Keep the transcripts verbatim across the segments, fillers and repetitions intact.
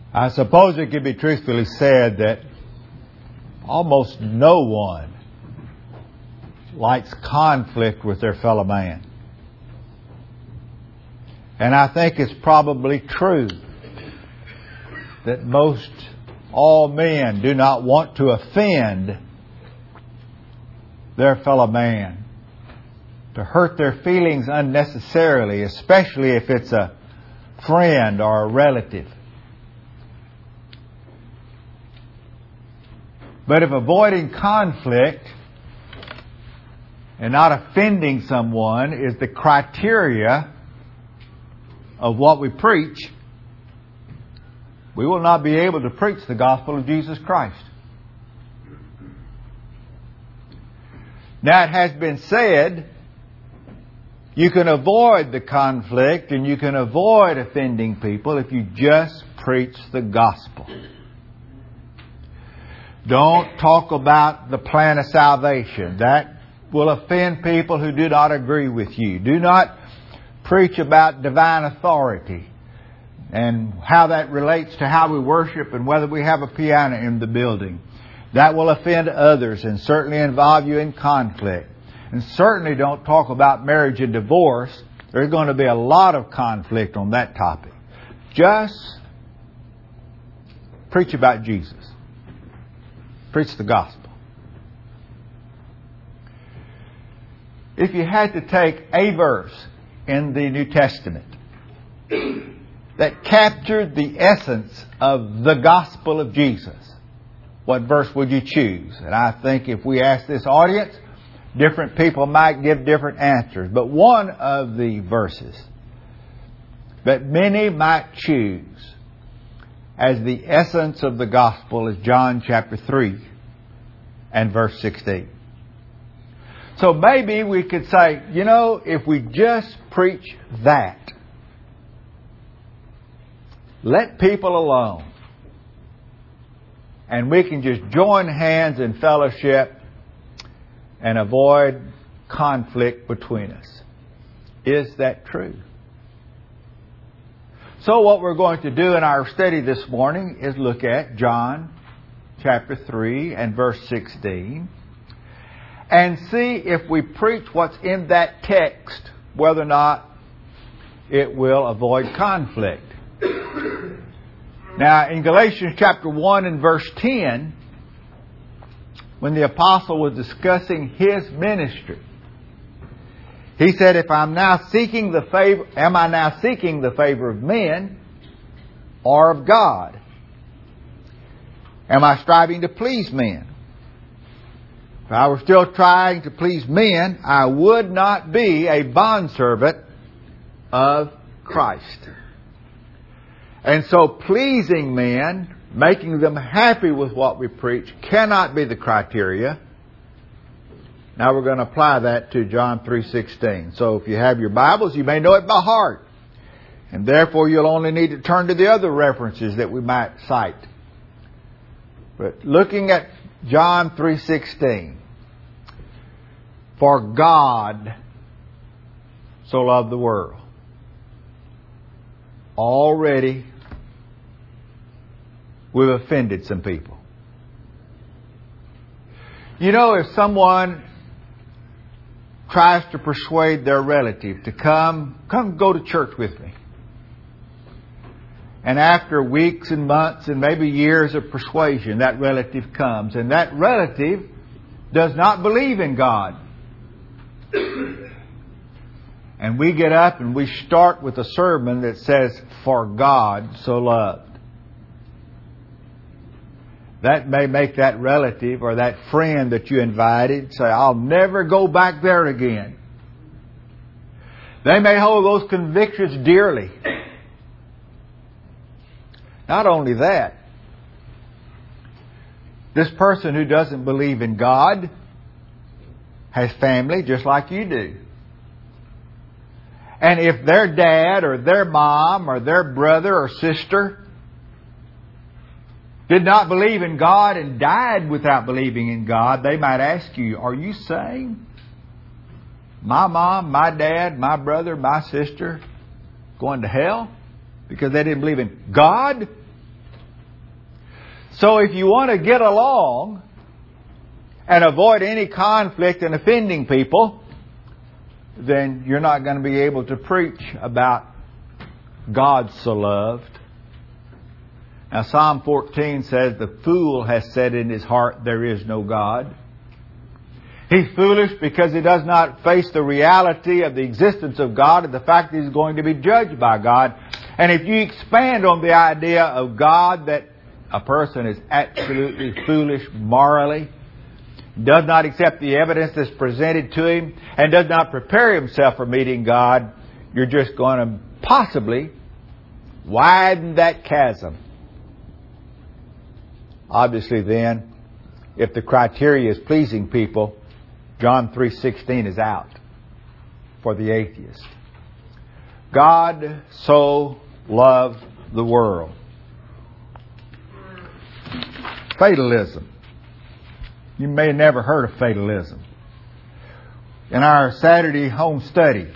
I suppose it could be truthfully said that almost no one likes conflict with their fellow man. And I think it's probably true that most all men do not want to offend their fellow man, to hurt their feelings unnecessarily, especially if it's a friend or a relative. But if avoiding conflict and not offending someone is the criteria of what we preach, we will not be able to preach the gospel of Jesus Christ. Now, it has been said, you can avoid the conflict and you can avoid offending people if you just preach the gospel. Don't talk about the plan of salvation. That will offend people who do not agree with you. Do not preach about divine authority and how that relates to how we worship and whether we have a piano in the building. That will offend others and certainly involve you in conflict. And certainly don't talk about marriage and divorce. There's going to be a lot of conflict on that topic. Just preach about Jesus. Preach the gospel. If you had to take a verse in the New Testament that captured the essence of the gospel of Jesus, what verse would you choose? And I think if we ask this audience, different people might give different answers. But one of the verses that many might choose as the essence of the gospel is John chapter three and verse sixteen. So maybe we could say, you know, if we just preach that, let people alone, and we can just join hands in fellowship and avoid conflict between us. Is that true? So what we're going to do in our study this morning is look at John chapter three and verse sixteen and see if we preach what's in that text, whether or not it will avoid conflict. Now, in Galatians chapter one and verse ten, when the apostle was discussing his ministry, he said, if I'm now seeking the favor, am I now seeking the favor of men or of God? Am I striving to please men? If I were still trying to please men, I would not be a bondservant of Christ. And so pleasing men, making them happy with what we preach, cannot be the criteria. Now we're going to apply that to John three sixteen. So if you have your Bibles, you may know it by heart. And therefore you'll only need to turn to the other references that we might cite. But looking at John three sixteen. For God so loved the world. Already we've offended some people. You know, if someone tries to persuade their relative to come, come go to church with me. And after weeks and months and maybe years of persuasion, that relative comes. And that relative does not believe in God. And we get up and we start with a sermon that says, for God so loved. That may make that relative or that friend that you invited say, I'll never go back there again. They may hold those convictions dearly. Not only that, this person who doesn't believe in God has family just like you do. And if their dad or their mom or their brother or sister did not believe in God and died without believing in God, they might ask you, are you saying my mom, my dad, my brother, my sister going to hell because they didn't believe in God? So if you want to get along and avoid any conflict and offending people, then you're not going to be able to preach about God so loved. Now Psalm fourteen says, the fool has said in his heart, there is no God. He's foolish because he does not face the reality of the existence of God and the fact that he's going to be judged by God. And if you expand on the idea of God, that a person is absolutely foolish morally, does not accept the evidence that's presented to him, and does not prepare himself for meeting God, you're just going to possibly widen that chasm. Obviously then, if the criteria is pleasing people, John three sixteen is out for the atheist. God so loved the world. Fatalism. You may have never heard of fatalism. In our Saturday home study,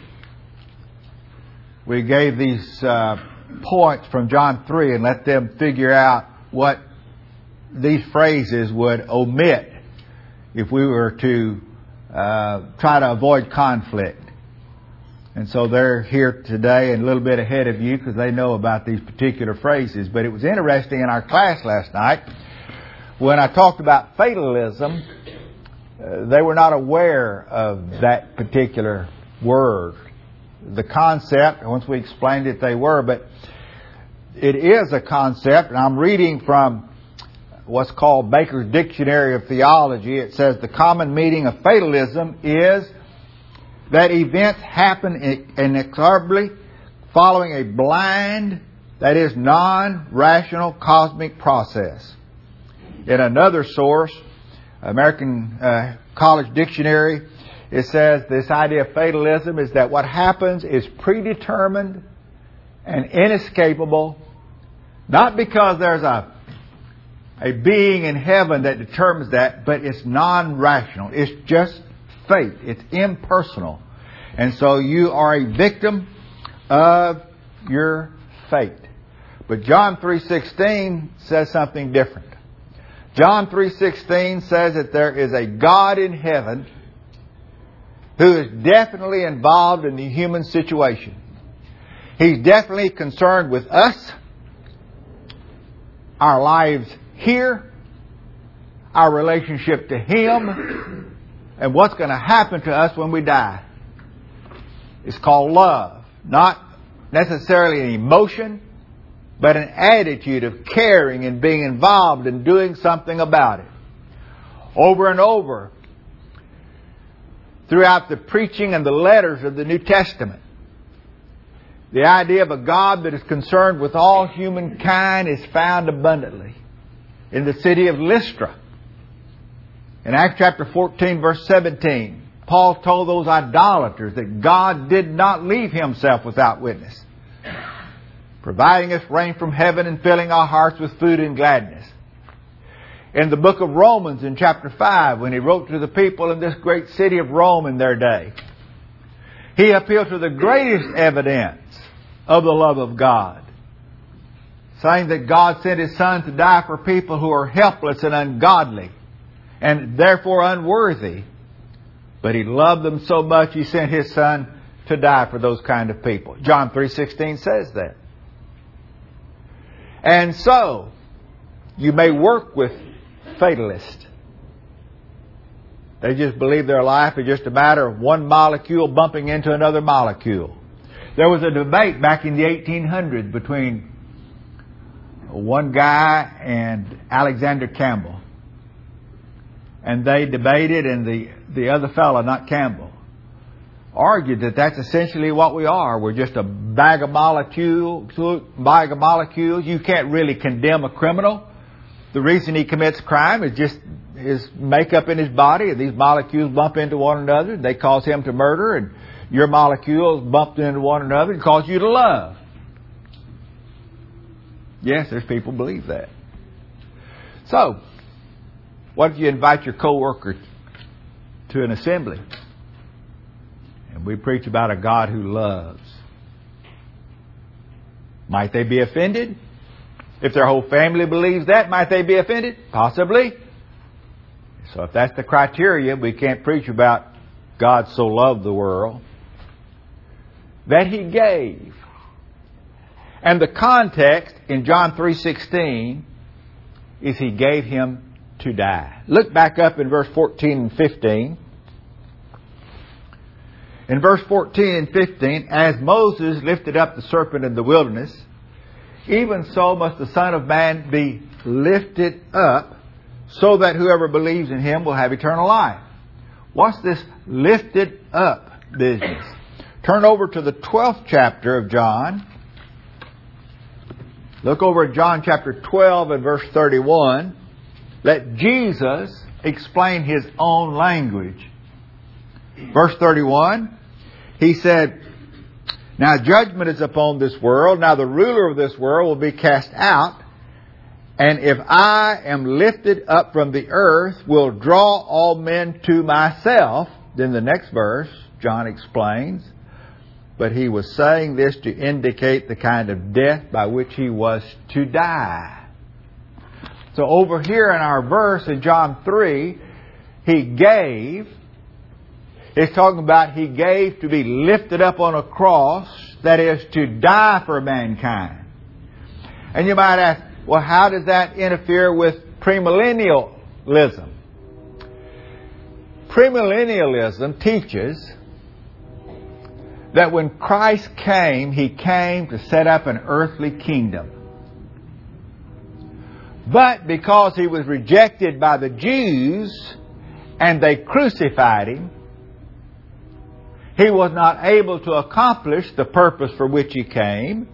we gave these uh, points from John three and let them figure out what these phrases would omit if we were to uh, try to avoid conflict. And so they're here today and a little bit ahead of you because they know about these particular phrases. But it was interesting in our class last night when I talked about fatalism, uh, they were not aware of that particular word. The concept, once we explained it, they were, but it is a concept, and I'm reading from what's called Baker's Dictionary of Theology. It says the common meaning of fatalism is that events happen inexorably following a blind, that is non-rational cosmic process. In another source, American uh, College Dictionary, it says this idea of fatalism is that what happens is predetermined and inescapable, not because there's a a being in heaven that determines that, but it's non-rational. It's just fate. It's impersonal. And so you are a victim of your fate. But John three sixteen says something different. John three sixteen says that there is a God in heaven who is definitely involved in the human situation. He's definitely concerned with us, our lives here, our relationship to Him, and what's going to happen to us when we die. It's called love. Not necessarily an emotion, but an attitude of caring and being involved and doing something about it. Over and over, throughout the preaching and the letters of the New Testament, the idea of a God that is concerned with all humankind is found abundantly. In the city of Lystra, in Acts chapter fourteen, verse seventeen, Paul told those idolaters that God did not leave Himself without witness, providing us rain from heaven and filling our hearts with food and gladness. In the book of Romans, in chapter five, when he wrote to the people in this great city of Rome in their day, he appealed to the greatest evidence of the love of God, saying that God sent His Son to die for people who are helpless and ungodly and therefore unworthy. But He loved them so much He sent His Son to die for those kind of people. John three sixteen says that. And so, you may work with fatalists. They just believe their life is just a matter of one molecule bumping into another molecule. There was a debate back in the eighteen hundreds between one guy and Alexander Campbell. And they debated, and the, the other fellow, not Campbell, argued that that's essentially what we are. We're just a bag of molecules. Bag of molecules. You can't really condemn a criminal. The reason he commits crime is just his makeup in his body, and these molecules bump into one another. They cause him to murder, and your molecules bumped into one another and cause you to love. Yes, there's people who believe that. So, what if you invite your coworker to an assembly and we preach about a God who loves? Might they be offended? If their whole family believes that, might they be offended? Possibly. So if that's the criteria, we can't preach about God so loved the world that He gave. And the context in John three sixteen is He gave Him to die. Look back up in verse fourteen and fifteen. In verse fourteen and fifteen, as Moses lifted up the serpent in the wilderness, even so must the Son of Man be lifted up, so that whoever believes in Him will have eternal life. What's this lifted up business? Turn over to the twelfth chapter of John. Look over at John chapter twelve and verse thirty-one. Let Jesus explain His own language. Verse thirty-one, He said, now judgment is upon this world. Now the ruler of this world will be cast out. And if I am lifted up from the earth, will draw all men to myself. Then the next verse, John explains, but He was saying this to indicate the kind of death by which He was to die. So over here in our verse in John three, He gave, it's talking about He gave to be lifted up on a cross, that is, to die for mankind. And you might ask, well, how does that interfere with premillennialism? Premillennialism teaches that when Christ came, He came to set up an earthly kingdom. But because He was rejected by the Jews and they crucified Him, He was not able to accomplish the purpose for which He came.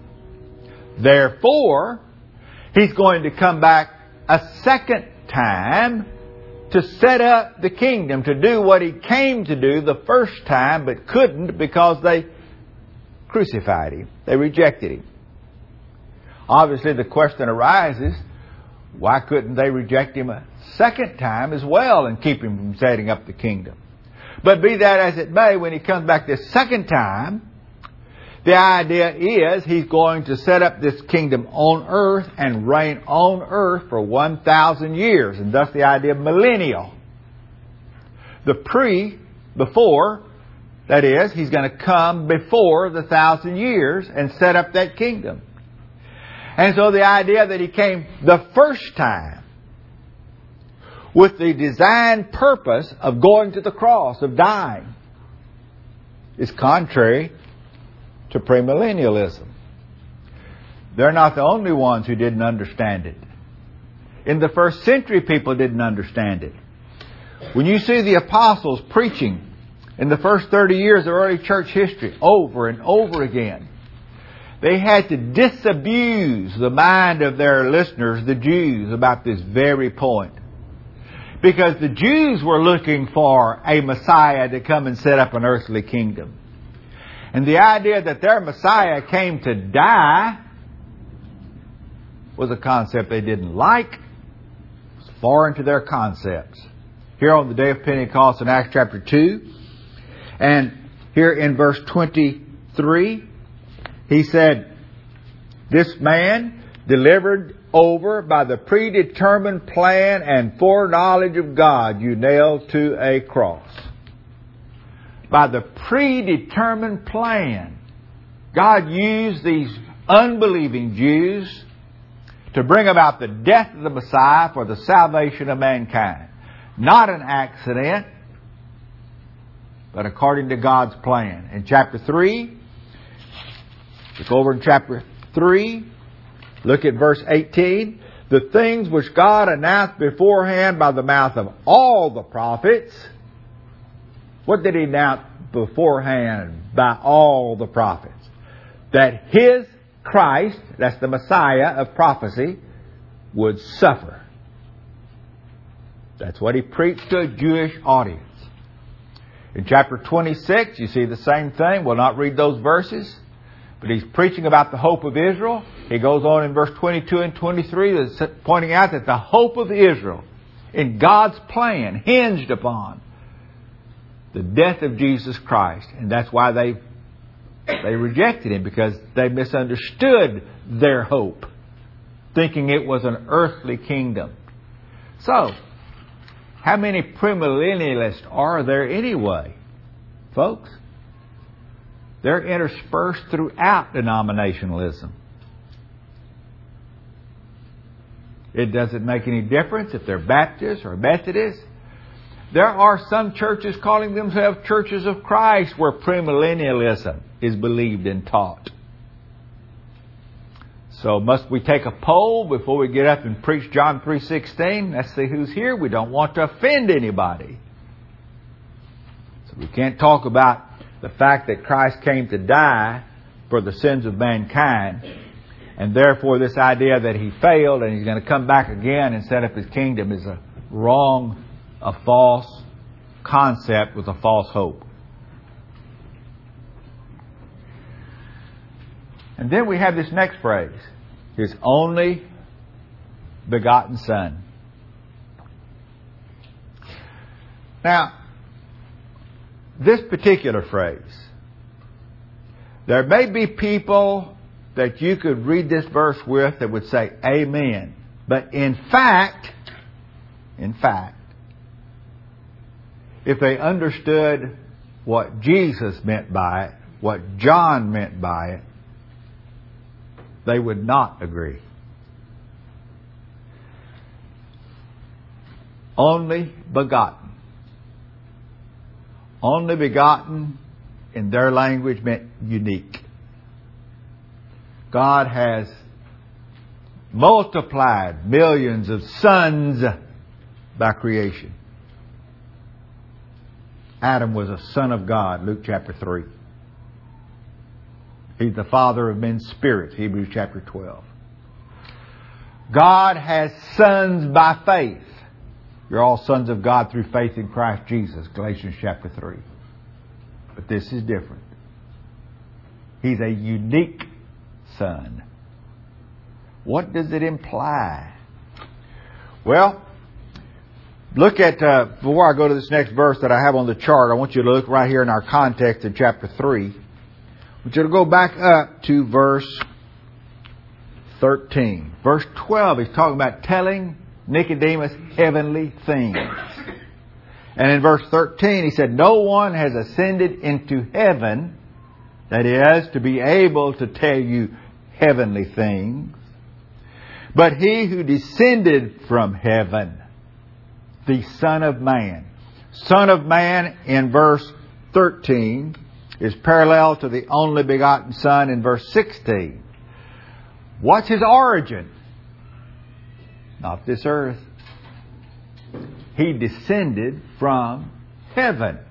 Therefore, He's going to come back a second time to set up the kingdom, to do what He came to do the first time but couldn't because they crucified Him. They rejected Him. Obviously, the question arises, why couldn't they reject Him a second time as well and keep Him from setting up the kingdom? But be that as it may, when He comes back this second time, the idea is He's going to set up this kingdom on earth and reign on earth for one thousand years. And thus the idea of millennial. The pre, before, that is, He's going to come before the thousand years and set up that kingdom. And so the idea that He came the first time with the designed purpose of going to the cross, of dying, is contrary to premillennialism. They're not the only ones who didn't understand it. In the first century, people didn't understand it. When you see the apostles preaching in the first thirty years of early church history over and over again, they had to disabuse the mind of their listeners, the Jews, about this very point. Because the Jews were looking for a Messiah to come and set up an earthly kingdom. And the idea that their Messiah came to die was a concept they didn't like. It was foreign to their concepts. Here on the day of Pentecost in Acts chapter two, and here in verse twenty-three, He said, this man delivered over by the predetermined plan and foreknowledge of God, you nailed to a cross. By the predetermined plan, God used these unbelieving Jews to bring about the death of the Messiah for the salvation of mankind. Not an accident, but according to God's plan. In chapter three, look over in chapter three, look at verse eighteen. The things which God announced beforehand by the mouth of all the prophets. What did He announce beforehand by all the prophets? That His Christ, that's the Messiah of prophecy, would suffer. That's what He preached to a Jewish audience. In chapter twenty-six, you see the same thing. We'll not read those verses. But He's preaching about the hope of Israel. He goes on in verse twenty-two and twenty-three, pointing out that the hope of Israel in God's plan hinged upon the death of Jesus Christ. And that's why they they rejected Him, because they misunderstood their hope. thinking it was an earthly kingdom. So, how many premillennialists are there anyway, folks? They're interspersed throughout denominationalism. It doesn't make any difference if they're Baptist or Methodist. There are some churches calling themselves Churches of Christ where premillennialism is believed and taught. So must we take a poll before we get up and preach John three sixteen? Let's see who's here. We don't want to offend anybody. So we can't talk about the fact that Christ came to die for the sins of mankind, and therefore this idea that He failed and He's going to come back again and set up His kingdom is a wrong, a false concept with a false hope. And then we have this next phrase, His only begotten Son. Now, this particular phrase, there may be people that you could read this verse with that would say amen. But in fact, in fact, if they understood what Jesus meant by it, what John meant by it, they would not agree. Only begotten. Only begotten in their language meant unique. God has multiplied millions of sons by creation. Adam was a son of God, Luke chapter three. He's the father of men's spirits, Hebrews chapter twelve. God has sons by faith. You're all sons of God through faith in Christ Jesus, Galatians chapter three. But this is different. He's a unique Son. What does it imply? Well, look at, uh, before I go to this next verse that I have on the chart, I want you to look right here in our context in chapter three. I want you to go back up to verse thirteen. Verse twelve, he's talking about telling Nicodemus heavenly things. And in verse thirteen, he said, no one has ascended into heaven, that is, to be able to tell you heavenly things, but He who descended from heaven, the Son of Man. Son of Man in verse thirteen is parallel to the only begotten Son in verse sixteen. What's His origin? Not this earth. He descended from heaven.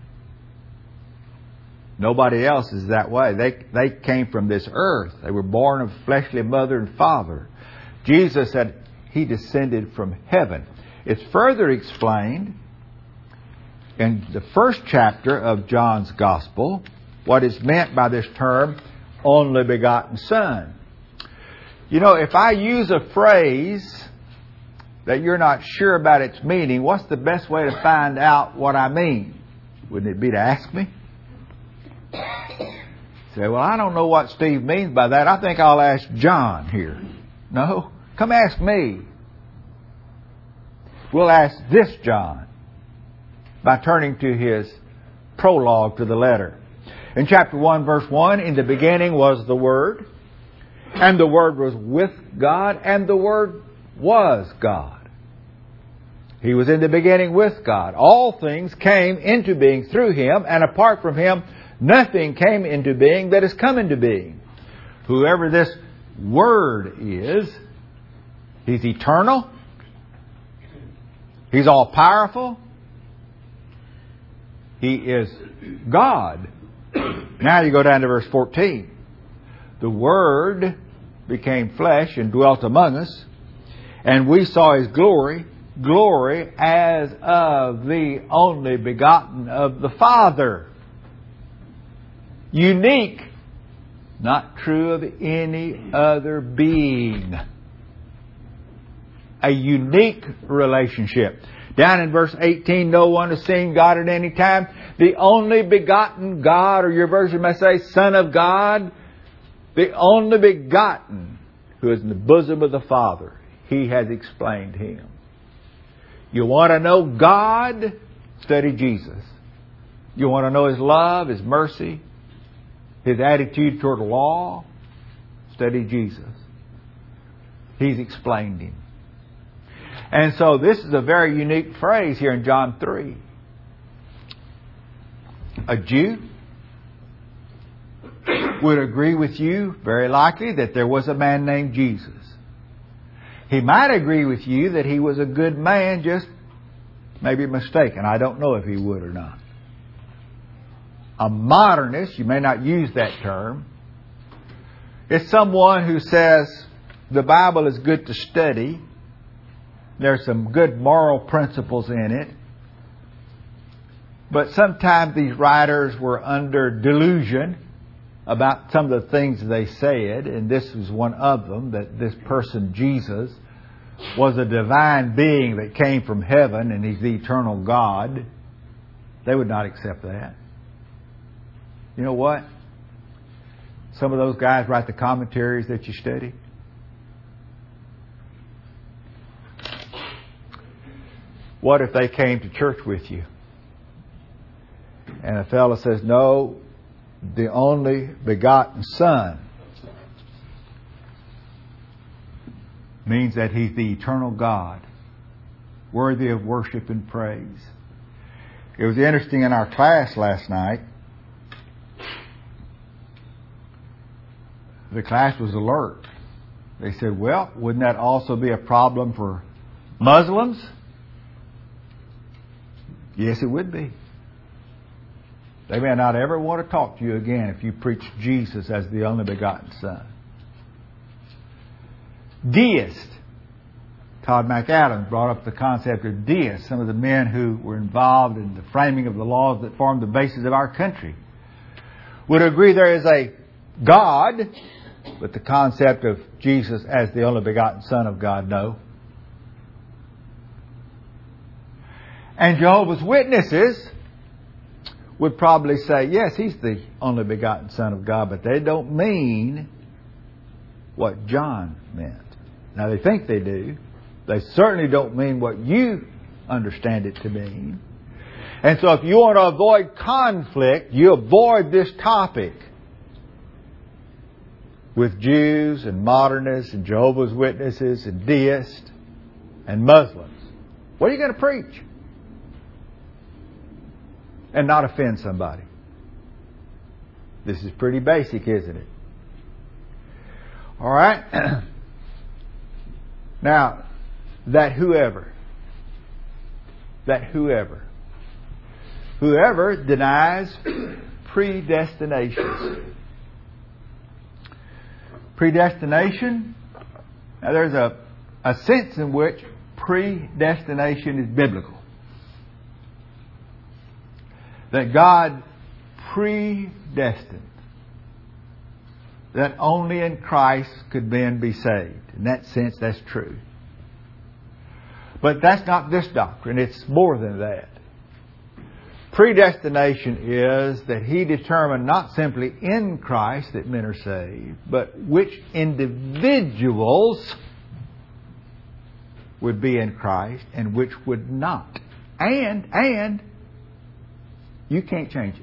Nobody else is that way. They, they came from this earth. They were born of fleshly mother and father. Jesus said He descended from heaven. It's further explained in the first chapter of John's Gospel what is meant by this term, only begotten Son. You know, if I use a phrase that you're not sure about its meaning, what's the best way to find out what I mean? Wouldn't it be to ask me? Say, well, I don't know what Steve means by that. I think I'll ask John here. No, come ask me. We'll ask this John by turning to his prologue to the letter. In chapter one, verse one, in the beginning was the Word, and the Word was with God, and the Word was God. He was in the beginning with God. All things came into being through Him, and apart from Him, nothing came into being that has come into being. Whoever this Word is, He's eternal. He's all-powerful. He is God. Now you go down to verse fourteen. The Word became flesh and dwelt among us, and we saw His glory, glory as of the only begotten of the Father. Unique, not true of any other being. A unique relationship. Down in verse eighteen, no one has seen God at any time. The only begotten God, or your version may say, Son of God, the only begotten, who is in the bosom of the Father. He has explained Him. You want to know God? Study Jesus. You want to know His love, His mercy, His attitude toward law? Study Jesus. He's explained Him. And so this is a very unique phrase here in John three. A Jew would agree with you, very likely, that there was a man named Jesus. He might agree with you that he was a good man, just maybe mistaken. I don't know if he would or not. A modernist, you may not use that term, is someone who says the Bible is good to study. There's some good moral principles in it. But sometimes these writers were under delusion about some of the things they said, and this was one of them, that this person, Jesus, was a divine being that came from heaven and He's the eternal God. They would not accept that. You know what? Some of those guys write the commentaries that you study. What if they came to church with you? And a fellow says, no, the only begotten Son means that He's the eternal God, worthy of worship and praise. It was interesting in our class last night. The class was alert. They said, well, wouldn't that also be a problem for Muslims? Yes, it would be. They may not ever want to talk to you again if you preach Jesus as the only begotten Son. Deist. Todd McAdams brought up the concept of deists, some of the men who were involved in the framing of the laws that formed the basis of our country. Would agree there is a God, but the concept of Jesus as the only begotten Son of God, no. And Jehovah's Witnesses would probably say, yes, He's the only begotten Son of God, but they don't mean what John meant. Now, they think they do. They certainly don't mean what you understand it to mean. And so if you want to avoid conflict, you avoid this topic with Jews and modernists and Jehovah's Witnesses and deists and Muslims. What are you going to preach? And not offend somebody. This is pretty basic, isn't it? All right. Now, that whoever, that whoever, whoever denies predestination. Predestination, now there's a, a sense in which predestination is biblical. That God predestined that only in Christ could men be saved. In that sense, that's true. But that's not this doctrine. It's more than that. Predestination is that He determined not simply in Christ that men are saved, but which individuals would be in Christ and which would not. And, and, you can't change it.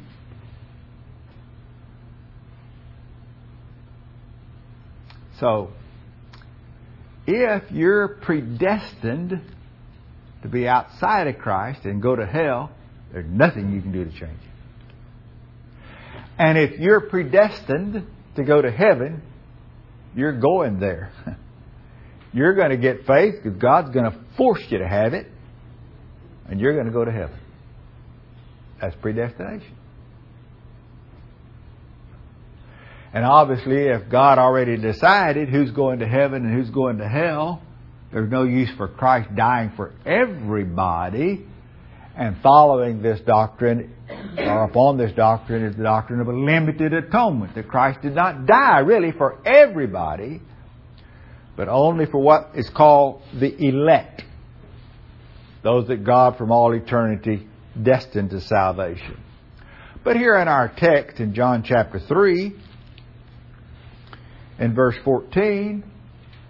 So, if you're predestined to be outside of Christ and go to hell, there's nothing you can do to change it. And if you're predestined to go to heaven, you're going there. You're going to get faith because God's going to force you to have it, and you're going to go to heaven. That's predestination. And obviously, if God already decided who's going to heaven and who's going to hell, there's no use for Christ dying for everybody. And following this doctrine, or upon this doctrine, is the doctrine of a limited atonement. That Christ did not die really for everybody, but only for what is called the elect. Those that God from all eternity destined to salvation. But here in our text in John chapter three, in verse fourteen,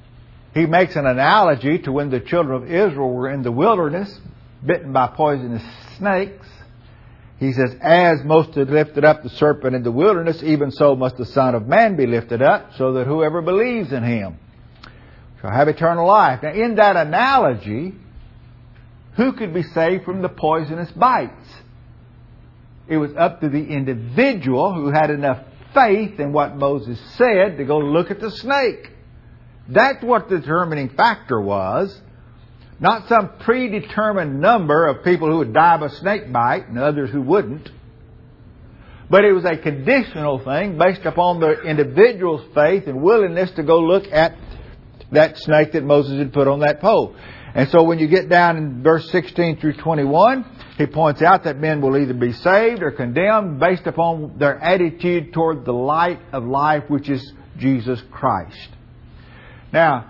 he makes an analogy to when the children of Israel were in the wilderness, bitten by poisonous snakes. He says, as Moses lifted up the serpent in the wilderness, even so must the Son of Man be lifted up, so that whoever believes in Him shall have eternal life. Now, in that analogy, who could be saved from the poisonous bites? It was up to the individual who had enough faith in what Moses said to go look at the snake. That's what the determining factor was. Not some predetermined number of people who would die of a snake bite and others who wouldn't. But it was a conditional thing based upon the individual's faith and willingness to go look at that snake that Moses had put on that pole. And so when you get down in verse sixteen through twenty-one, he points out that men will either be saved or condemned based upon their attitude toward the light of life, which is Jesus Christ. Now,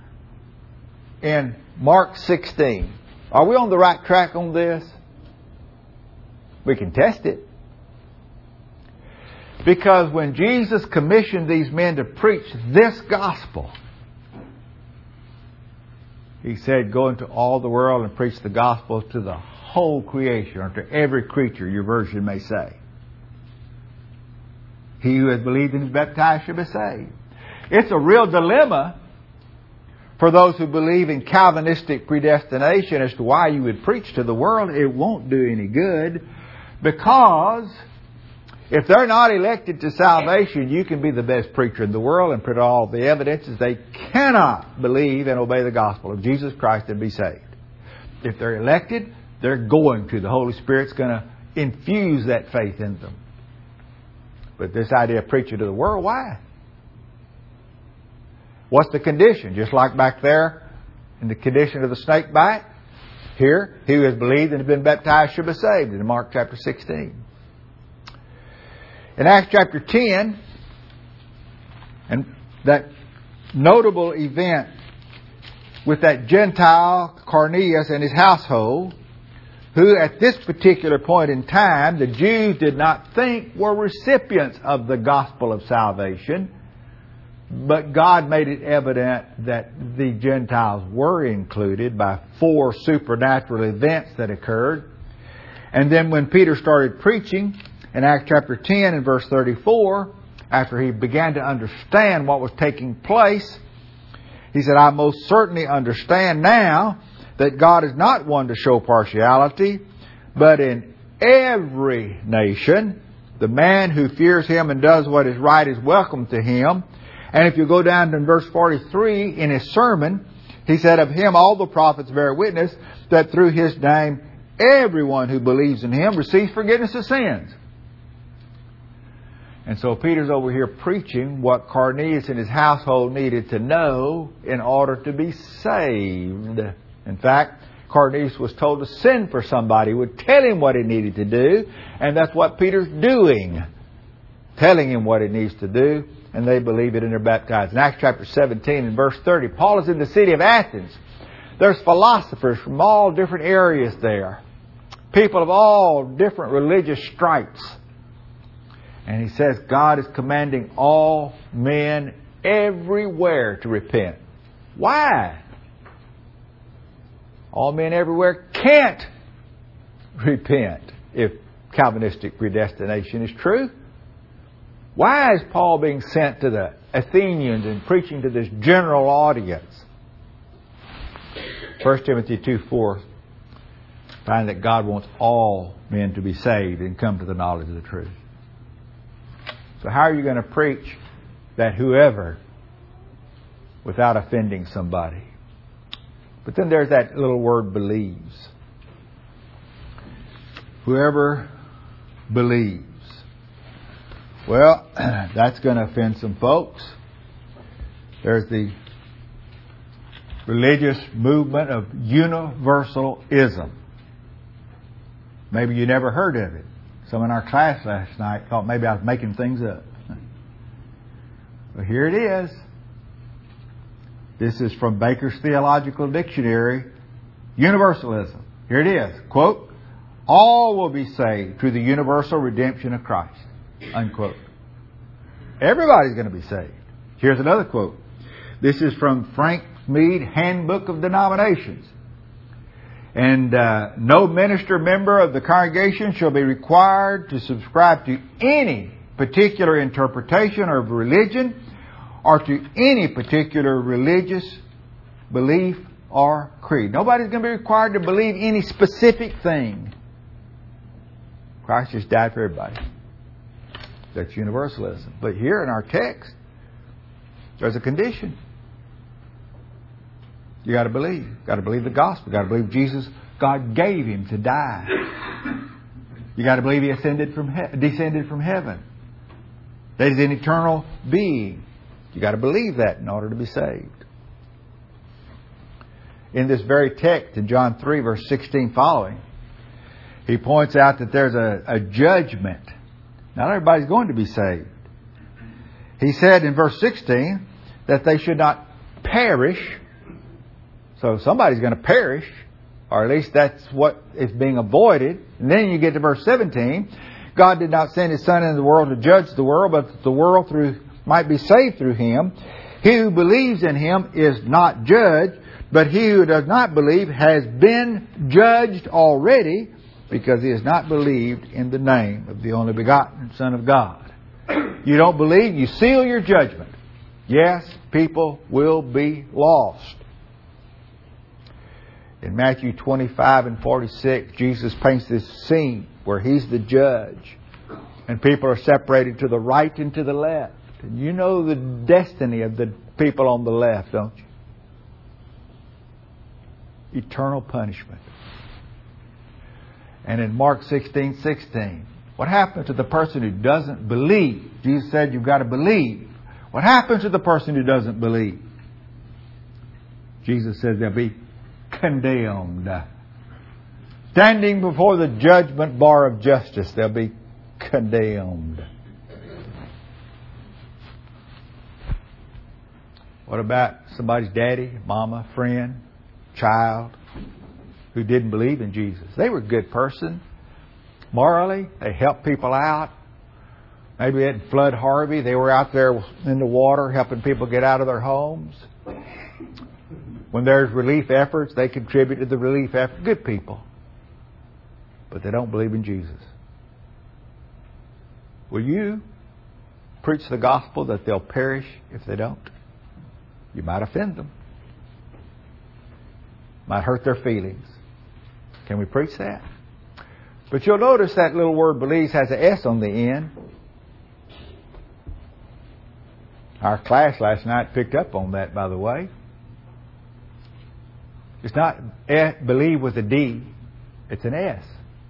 in Mark sixteen, are we on the right track on this? We can test it. Because when Jesus commissioned these men to preach this gospel, He said, go into all the world and preach the gospel to the whole creation, or to every creature, your version may say. He who has believed and is baptized shall be saved. It's a real dilemma for those who believe in Calvinistic predestination as to why you would preach to the world. It won't do any good, because if they're not elected to salvation, you can be the best preacher in the world and put all the evidences. They cannot believe and obey the gospel of Jesus Christ and be saved. If they're elected, they're going to. The Holy Spirit's going to infuse that faith in them. But this idea of preaching to the world, why? What's the condition? Just like back there in the condition of the snake bite, here, he who has believed and has been baptized shall be saved, in Mark chapter sixteen. In Acts chapter ten, and that notable event with that Gentile Cornelius and his household, who at this particular point in time the Jews did not think were recipients of the gospel of salvation, but God made it evident that the Gentiles were included by four supernatural events that occurred. And then when Peter started preaching in Acts chapter ten and verse thirty-four, after he began to understand what was taking place, he said, I most certainly understand now that God is not one to show partiality, but in every nation, the man who fears Him and does what is right is welcome to Him. And if you go down to verse forty-three in his sermon, he said, of Him all the prophets bear witness that through His name everyone who believes in Him receives forgiveness of sins. And so Peter's over here preaching what Cornelius and his household needed to know in order to be saved. In fact, Cornelius was told to send for somebody who would tell him what he needed to do. And that's what Peter's doing. Telling him what he needs to do. And they believe it and they're baptized. In Acts chapter seventeen and verse thirty, Paul is in the city of Athens. There's philosophers from all different areas there. People of all different religious stripes. And he says God is commanding all men everywhere to repent. Why? All men everywhere can't repent if Calvinistic predestination is true. Why is Paul being sent to the Athenians and preaching to this general audience? First Timothy two four find that God wants all men to be saved and come to the knowledge of the truth. So how are you going to preach that whoever without offending somebody? But then there's that little word believes. Whoever believes. Well, that's going to offend some folks. There's the religious movement of universalism. Maybe you never heard of it. Some in our class last night thought maybe I was making things up. Well, here it is. This is from Baker's Theological Dictionary. Universalism. Here it is. Quote, all will be saved through the universal redemption of Christ. Unquote. Everybody's going to be saved. Here's another quote. This is from Frank Westmead Handbook of Denominations. And uh, no minister member of the congregation shall be required to subscribe to any particular interpretation of religion or to any particular religious belief or creed. Nobody's going to be required to believe any specific thing. Christ just died for everybody. That's universalism. But here in our text, there's a condition. You got to believe. You got to believe the gospel. You got to believe Jesus, God gave Him to die. You got to believe He ascended from he- descended from heaven. That He's an eternal being. You got to believe that in order to be saved. In this very text, in John three, verse sixteen following, he points out that there's a, a judgment. Not everybody's going to be saved. He said in verse sixteen that they should not perish. So somebody's going to perish, or at least that's what is being avoided. And then you get to verse seventeen. God did not send His Son into the world to judge the world, but that the world through might be saved through Him. He who believes in Him is not judged, but he who does not believe has been judged already, because he has not believed in the name of the only begotten Son of God. You don't believe, you seal your judgment. Yes, people will be lost. In Matthew twenty-five and forty-six, Jesus paints this scene where He's the judge. And people are separated to the right and to the left. And you know the destiny of the people on the left, don't you? Eternal punishment. And in Mark sixteen sixteen, what happens to the person who doesn't believe? Jesus said you've got to believe. What happens to the person who doesn't believe? Jesus says they'll be condemned. Standing before the judgment bar of justice, they'll be condemned. What about somebody's daddy, mama, friend, child who didn't believe in Jesus? They were a good person. Morally, they helped people out. Maybe at Flood Harvey, they were out there in the water helping people get out of their homes. When there's relief efforts, they contribute to the relief effort. Good people. But they don't believe in Jesus. Will you preach the gospel that they'll perish if they don't? You might offend them. Might hurt their feelings. Can we preach that? But you'll notice that little word believes has an S on the end. Our class last night picked up on that, by the way. It's not believe with a D. It's an S.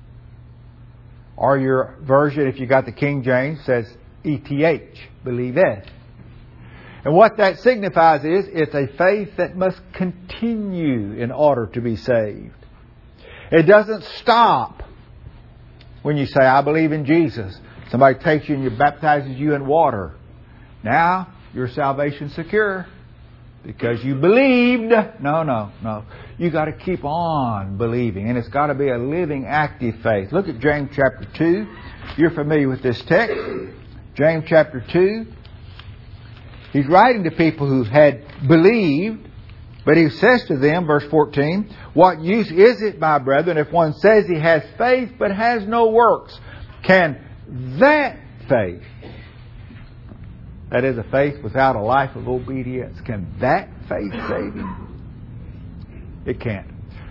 Or your version, if you got the King James, says E T H. Believeth. And what that signifies is it's a faith that must continue in order to be saved. It doesn't stop when you say, I believe in Jesus. Somebody takes you and you baptizes you in water. Now, your salvation's secure because you believed. No, no, no. You got to keep on believing. And it's got to be a living, active faith. Look at James chapter two. You're familiar with this text. James chapter two. He's writing to people who had believed, but he says to them, verse fourteen, what use is it, my brethren, if one says he has faith but has no works? Can that faith, that is a faith without a life of obedience, can that faith save him? It can't.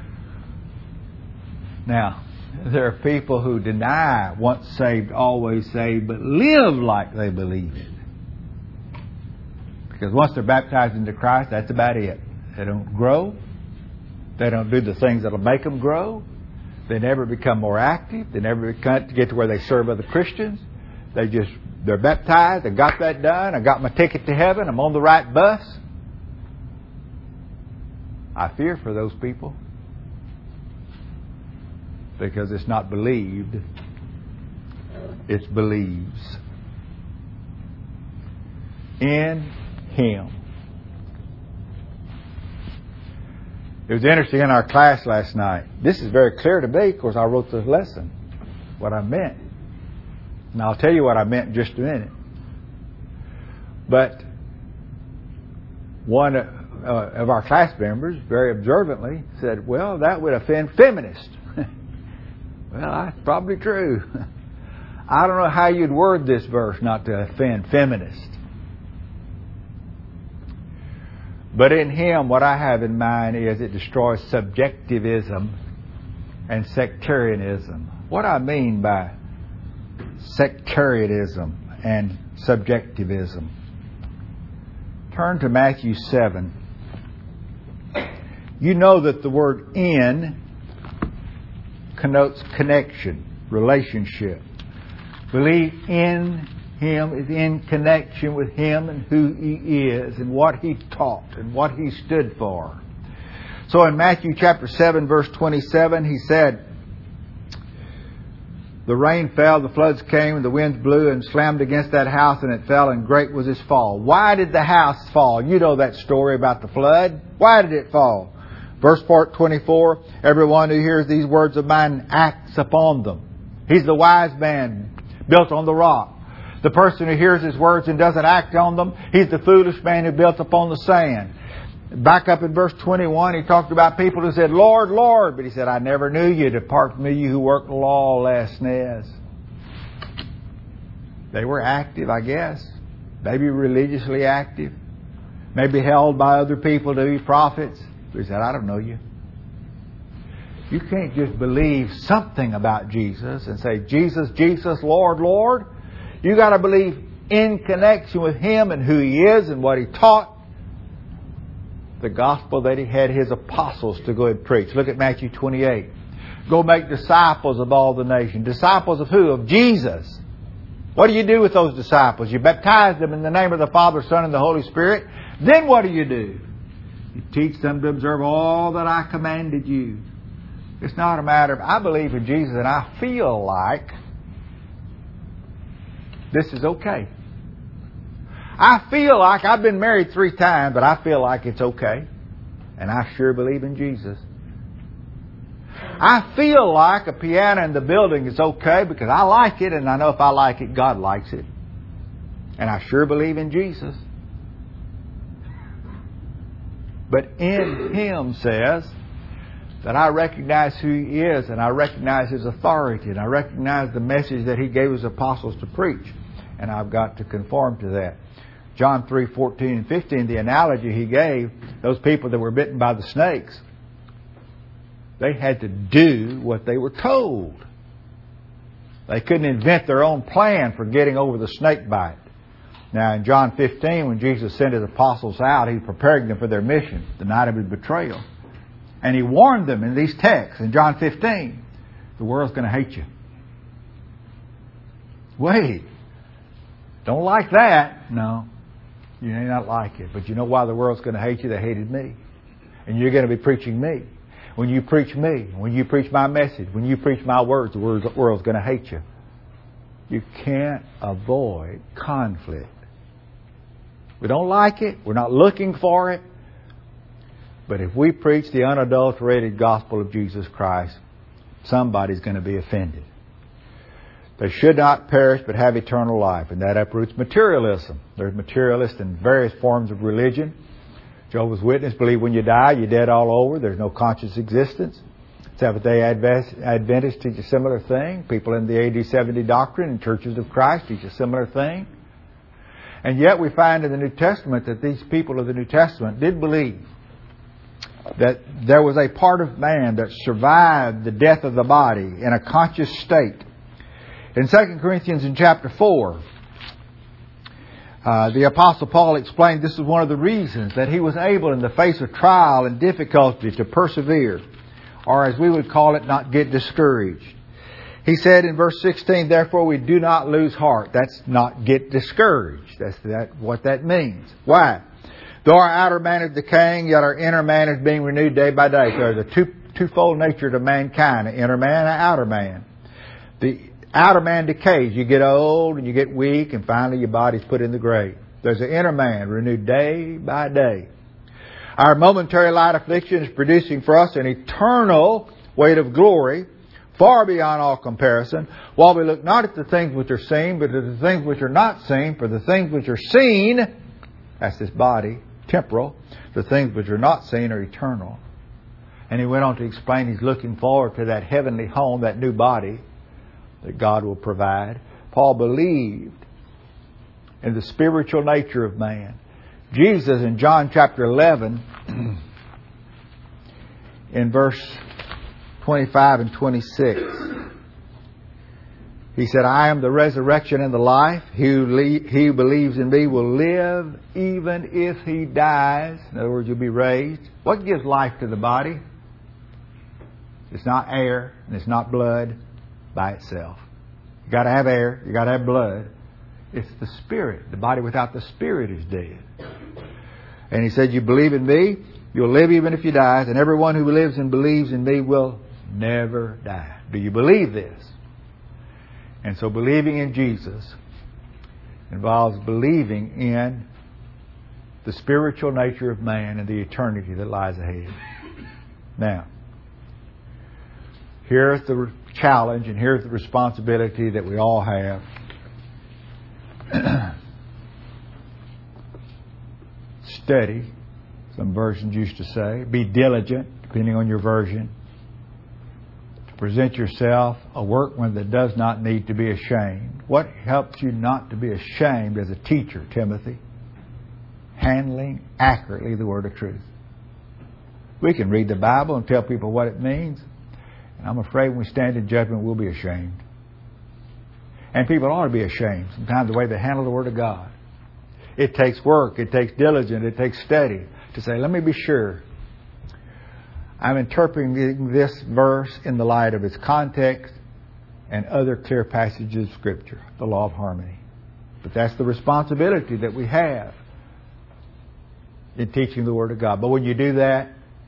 Now, there are people who deny once saved, always saved, but live like they believe it. Because once they're baptized into Christ, that's about it. They don't grow. They don't do the things that will make them grow. They never become more active. They never get to where they serve other Christians. They just, they're baptized. I got that done. I got my ticket to heaven. I'm on the right bus. I fear for those people. Because it's not believed. It's believes. In Him. It was interesting in our class last night. This is very clear to me because I wrote this lesson. What I meant. And I'll tell you what I meant in just a minute. But one uh, of our class members, very observantly, said, well, that would offend feminists. Well, that's probably true. I don't know how you'd word this verse not to offend feminists. But in Him, what I have in mind is it destroys subjectivism and sectarianism. What I mean by sectarianism and subjectivism. Turn to Matthew seven. You know that the word in connotes connection, relationship. Believe in Him is in connection with Him and who He is and what He taught and what He stood for. So in Matthew chapter seven, verse twenty-seven, He said, the rain fell, the floods came, and the winds blew and slammed against that house, and it fell, and great was its fall. Why did the house fall? You know that story about the flood. Why did it fall? Verse twenty-four, everyone who hears these words of mine acts upon them. He's the wise man built on the rock. The person who hears His words and doesn't act on them, he's the foolish man who built upon the sand. Back up in verse twenty-one, He talked about people who said, Lord, Lord. But He said, I never knew you. Depart from me, you who work lawlessness. They were active, I guess. Maybe religiously active. Maybe held by other people to be prophets. But He said, I don't know you. You can't just believe something about Jesus and say, Jesus, Jesus, Lord, Lord. You got to believe in connection with Him and who He is and what He taught. The gospel that He had His apostles to go and preach. Look at Matthew twenty-eight. Go make disciples of all the nations. Disciples of who? Of Jesus. What do you do with those disciples? You baptize them in the name of the Father, Son, and the Holy Spirit. Then what do you do? You teach them to observe all that I commanded you. It's not a matter of, I believe in Jesus and I feel like this is okay. I feel like I've been married three times, but I feel like it's okay. And I sure believe in Jesus. I feel like a piano in the building is okay because I like it, and I know if I like it, God likes it. And I sure believe in Jesus. But in Him says that I recognize who He is, and I recognize His authority, and I recognize the message that He gave His apostles to preach. And I've got to conform to that. John three, fourteen and fifteen, the analogy He gave, those people that were bitten by the snakes, they had to do what they were told. They couldn't invent their own plan for getting over the snake bite. Now in John fifteen, when Jesus sent His apostles out, He was preparing them for their mission, the night of His betrayal. And He warned them in these texts, in John fifteen, the world's going to hate you. Wait, don't like that. No, you may not like it. But you know why the world's going to hate you? They hated me. And you're going to be preaching me. When you preach me, when you preach my message, when you preach my words, the world's going to hate you. You can't avoid conflict. We don't like it. We're not looking for it. But if we preach the unadulterated gospel of Jesus Christ, somebody's going to be offended. They should not perish but have eternal life. And that uproots materialism. There's materialists in various forms of religion. Jehovah's Witnesses believe when you die, you're dead all over. There's no conscious existence. Seventh-day Adventists teach a similar thing. People in the A D seventy doctrine and Churches of Christ teach a similar thing. And yet we find in the New Testament that these people of the New Testament did believe that there was a part of man that survived the death of the body in a conscious state. In Second Corinthians in chapter four, uh, the Apostle Paul explained this is one of the reasons that he was able in the face of trial and difficulty to persevere, or as we would call it, not get discouraged. He said in verse sixteen, therefore we do not lose heart. That's not get discouraged. That's that, what that means. Why? Though our outer man is decaying, yet our inner man is being renewed day by day. So there's a two, twofold nature to mankind, an inner man and an outer man. The outer man decays. You get old and you get weak and finally your body's put in the grave. There's an inner man renewed day by day. Our momentary light affliction is producing for us an eternal weight of glory far beyond all comparison, while we look not at the things which are seen, but at the things which are not seen. For the things which are seen, that's this body, temporal. The things which are not seen are eternal. And he went on to explain he's looking forward to that heavenly home, that new body that God will provide. Paul believed in the spiritual nature of man. Jesus in John chapter eleven, in verse twenty-five and twenty-six, He said, I am the resurrection and the life. He who, le- he who believes in me will live even if he dies. In other words, you'll be raised. What gives life to the body? It's not air and it's not blood by itself. You got to have air. You got to have blood. It's the Spirit. The body without the Spirit is dead. And he said, you believe in me, you'll live even if you die. And everyone who lives and believes in me will never die. Do you believe this? And so believing in Jesus involves believing in the spiritual nature of man and the eternity that lies ahead. Now, here's the challenge and here's the responsibility that we all have. Study, some versions used to say. Be diligent, depending on your version. Present yourself a workman that does not need to be ashamed. What helps you not to be ashamed as a teacher, Timothy? Handling accurately the word of truth. We can read the Bible and tell people what it means, and I'm afraid when we stand in judgment, we'll be ashamed. And people ought to be ashamed sometimes the way they handle the Word of God. It takes work, it takes diligence, it takes study to say, let me be sure I'm interpreting this verse in the light of its context and other clear passages of Scripture, the law of harmony. But that's the responsibility that we have in teaching the Word of God. But when you do that,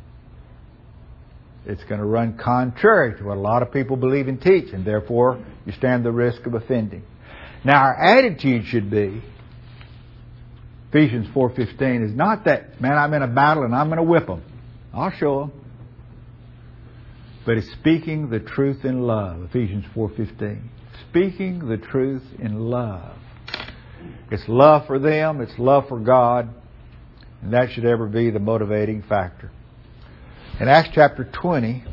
it's going to run contrary to what a lot of people believe and teach, and therefore you stand the risk of offending. Now our attitude should be, Ephesians four fifteen, is not that, man, I'm in a battle and I'm going to whip them. I'll show them. But it's speaking the truth in love. Ephesians four fifteen. Speaking the truth in love. It's love for them. It's love for God. And that should ever be the motivating factor. In Acts chapter twenty,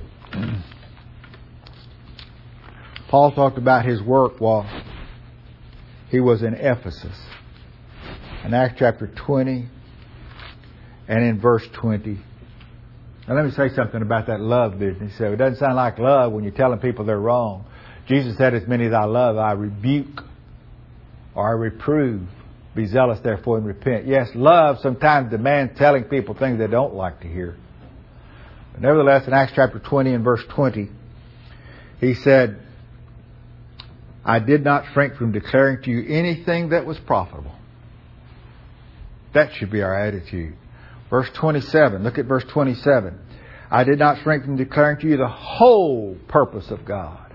Paul talked about his work while he was in Ephesus. In Acts chapter twenty and in verse twenty. Now let me say something about that love business. So it doesn't sound like love when you're telling people they're wrong. Jesus said, as many as I love, I rebuke or I reprove. Be zealous therefore and repent. Yes, love sometimes demands telling people things they don't like to hear. But nevertheless, in Acts chapter twenty and verse twenty, he said, I did not shrink from declaring to you anything that was profitable. That should be our attitude. Verse twenty-seven. Look at verse twenty-seven. I did not shrink from declaring to you the whole purpose of God.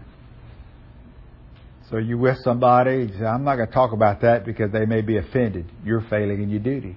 So you with somebody, you say, I'm not going to talk about that because they may be offended. You're failing in your duty.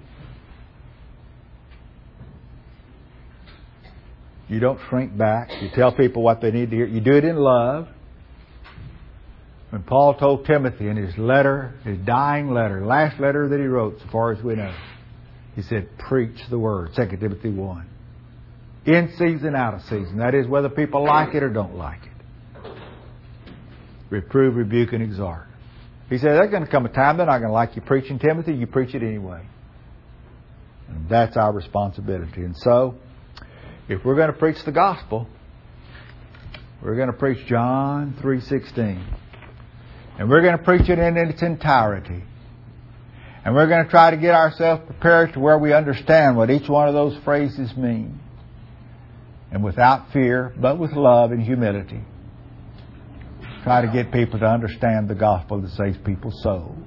You don't shrink back. You tell people what they need to hear. You do it in love. When Paul told Timothy in his letter, his dying letter, last letter that he wrote, so far as we know, he said, preach the word. Second Timothy one. In season, out of season. That is, whether people like it or don't like it. Reprove, rebuke, and exhort. He said, there's going to come a time they're not going to like you preaching, Timothy. You preach it anyway. And that's our responsibility. And so, if we're going to preach the gospel, we're going to preach John three sixteen. And we're going to preach it in its entirety. And we're going to try to get ourselves prepared to where we understand what each one of those phrases mean. And without fear, but with love and humility, try to get people to understand the gospel that saves people's souls.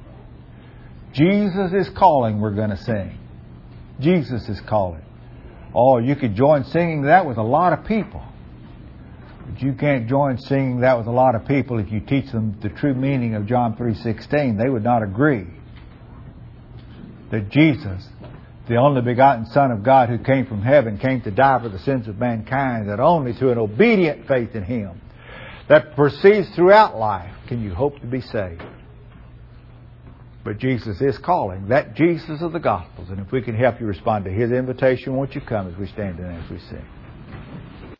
Jesus is calling, we're going to sing. Jesus is calling. Oh, you could join singing that with a lot of people. But you can't join singing that with a lot of people if you teach them the true meaning of John three sixteen. They would not agree that Jesus, the only begotten Son of God who came from heaven, came to die for the sins of mankind, that only through an obedient faith in Him that proceeds throughout life can you hope to be saved. But Jesus is calling. That Jesus of the Gospels. And if we can help you respond to His invitation, won't you come as we stand and as we sing?